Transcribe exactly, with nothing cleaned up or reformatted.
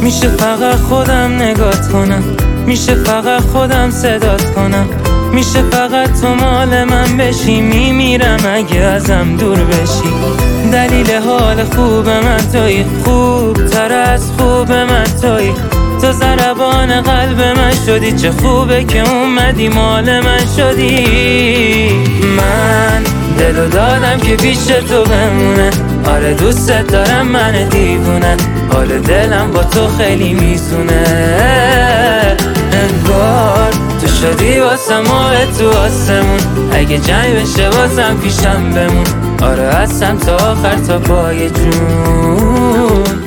میشه فقط خودم نگات کنم، میشه فقط خودم صدات کنم، میشه فقط تو مال من بشی. میمیرم اگه ازم دور بشی. دلیل حال خوب من تویی، خوب تر از خوب من تویی. تو ضربان قلب من شدی، چه خوبه که اومدی مال من شدی. من دلو دادم که پیش تو بمونه، آره دوست دارم من دیوونه. حال دلم با تو خیلی میزونه، انگار تو شدی واسه ماه تو آسمون. اگه جنگ بشه بازم پیشم بمون، آره هستم تا آخر تا پای جون.